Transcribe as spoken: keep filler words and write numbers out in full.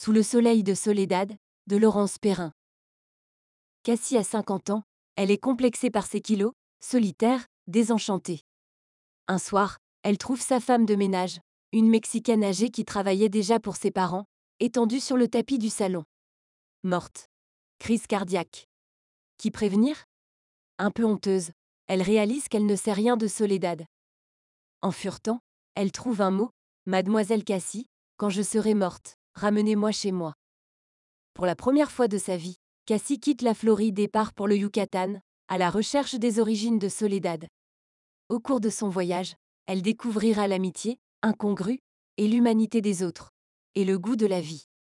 Sous le soleil de Soledad, de Laurence Perrin. Cassie a cinquante ans, elle est complexée par ses kilos, solitaire, désenchantée. Un soir, elle trouve sa femme de ménage, une Mexicaine âgée qui travaillait déjà pour ses parents, étendue sur le tapis du salon. Morte. Crise cardiaque. Qui prévenir? Un peu honteuse, elle réalise qu'elle ne sait rien de Soledad. En furetant, elle trouve un mot, Mademoiselle Cassie, quand je serai morte, ramenez-moi chez moi. Pour la première fois de sa vie, Cassie quitte la Floride et part pour le Yucatan, à la recherche des origines de Soledad. Au cours de son voyage, elle découvrira l'amitié, incongrue, et l'humanité des autres, et le goût de la vie.